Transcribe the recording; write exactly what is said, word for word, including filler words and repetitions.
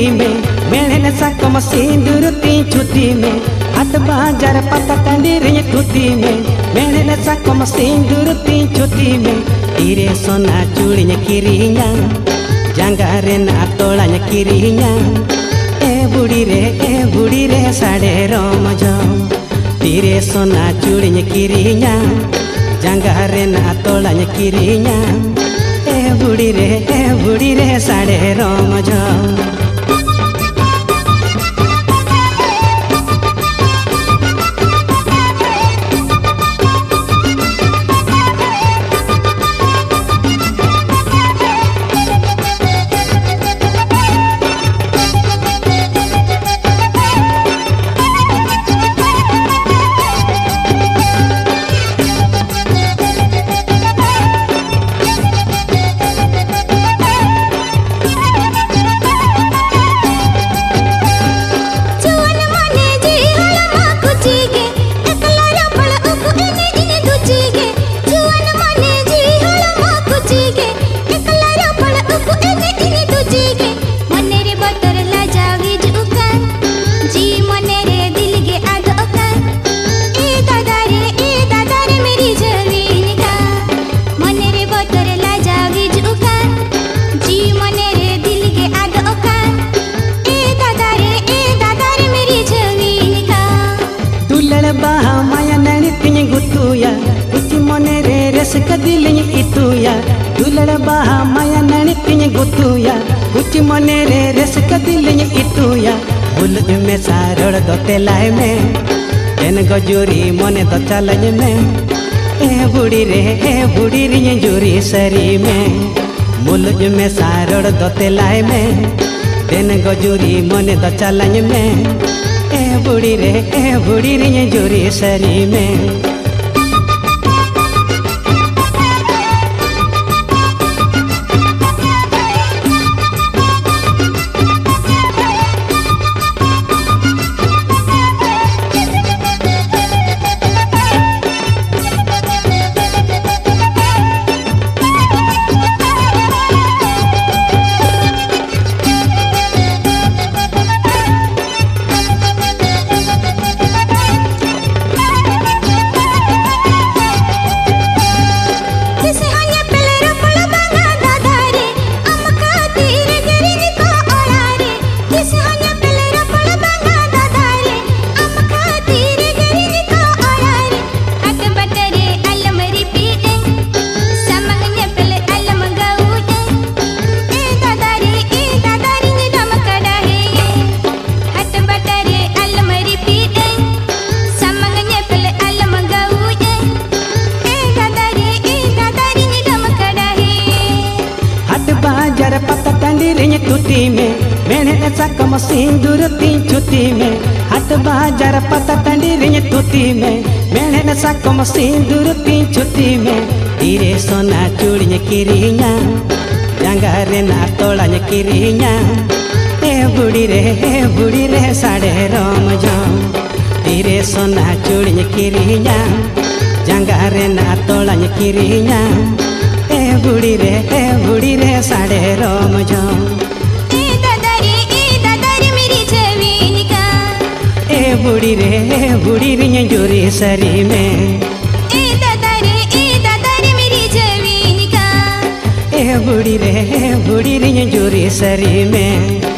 में मेहने साकम सिंदूर ती छुट्टी में हाट बाजार पता टांडी रे तुती में मेहने साकम सिंदूर ती छुट्टी में तीरे सोना चूड़ी किरिया जंगारे ना तोड़ा किरिया ए बुढ़ी रे ए बुढ़ी रे साढ़े रोम जो तीरे सोना चूड़ी किरिया जंगारे ना तोड़ा किरिया ए बुढ़ी रे ए बुढ़ी रे साढ़े रोम जो माया नैनी तिनी गुतुया कुची मने रे रस कदिल इतुया दुलड़ बाहा माया नैनी तिनी गुतुया कुची मने रे रस कदिल इतुया बुल में सारड़ दोते लाए में तेन गजूरी मने तो चलज में ए बुढ़ी रे ए बुढ़ी रे जोरी सरी में मुलुज में सारड़ दोते लाए में तेन गजूरी मने तो चलज में ए बुढ़ी रे ए बुढ़ी रे जोरी सरी में बाजार पता टांडी रे तुती में मेहने साकम सिंदूर ती छुट्टी में हाट बाजार पता टांडी रे तुती में मेहने साकम सिंदूर ती छुट्टी में तीरे सोना चूड़ी किरिया जंगारे ना तोड़ा किरिया ए बुढ़ी रे ए बुढ़ी रे साढ़े रोम जो तीरे सोना चूड़ी किरिया जंगारे ना तोड़ा किरिया ए बुढ़ी रे ए बुढ़ी रे साढ़े रोम जो ए दादारी ए दादारी मेरी जवीनिका ए बुढ़ी रे ए बुढ़ी रे जोरी सरी में ए दादारी ए दादारी मेरी जवीनिका ए बुढ़ी रे ए बुढ़ी रे जोरी सरी में।